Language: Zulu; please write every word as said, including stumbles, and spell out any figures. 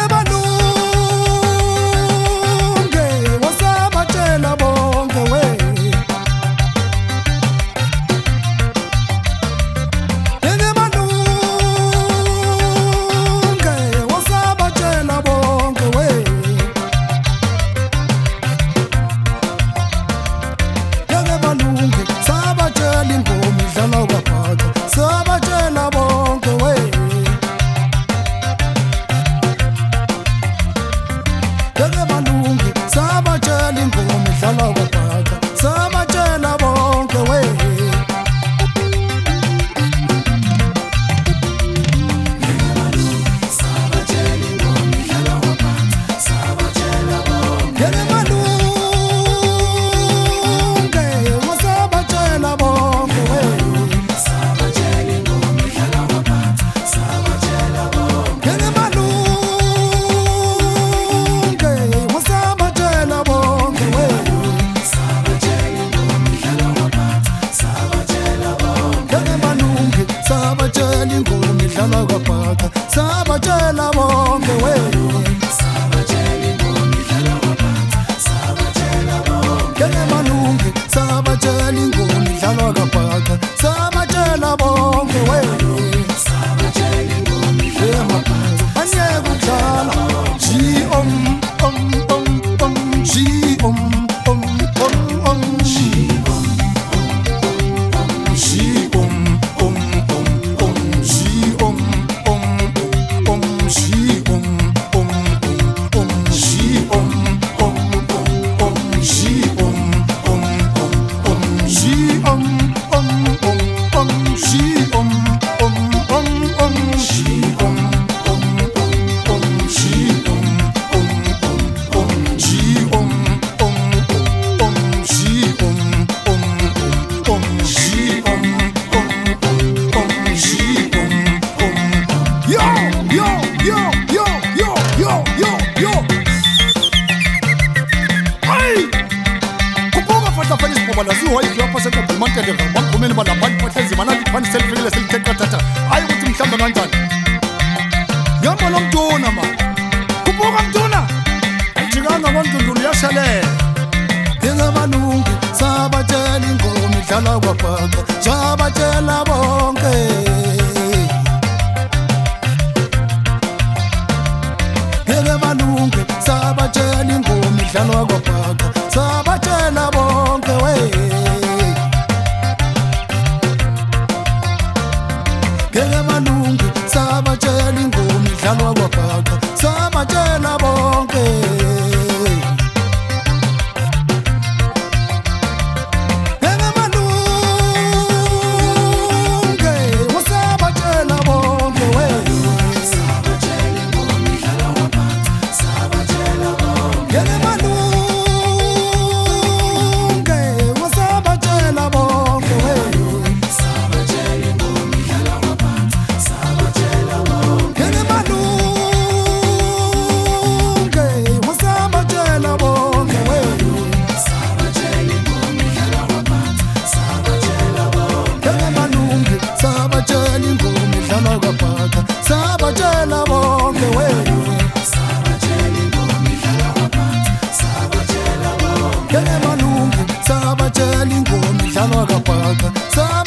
Sabatshela bonke we Sabatshela ingoma idlala kaphansi Sabatshela bonke Kene malungi Sabatshela ingoma idlala kaphansi Sabatshela bonke we Sabatshela ingoma idlala kaphansi Anyeke ukudlala Ji om om om om Ji om om om om Ji om om om Ji om om om om Ji om Laziwa hivi hapa sasa kwa mante ndio mambo mimi bana bani potezi manali twani selfie ile selfie tata ayi ukuthi mhlamba kanjani yamba lo mntuna ma kubuka mntuna ajikanga kwandundulu yashale Kenge malungi sabatshela ingoma idlala kwabhaka sabatshela bonke Kenge malungi sabatshela ingoma idlala kwabhaka sabatshela bonke we Kenge malungi sabatshela ingoma idlalwa kwabhaka sabatshela bonke Kenge malungi wasabatshela bonke we Sabatshela ingoma idlalwa kwabhaka sabatshela bonke Kenge Sabatshela bonke we Sabatshela ingoma idlala kaphansi Sabatshela bonke Kenge malungi Sabatshela ingoma idlala kaphansi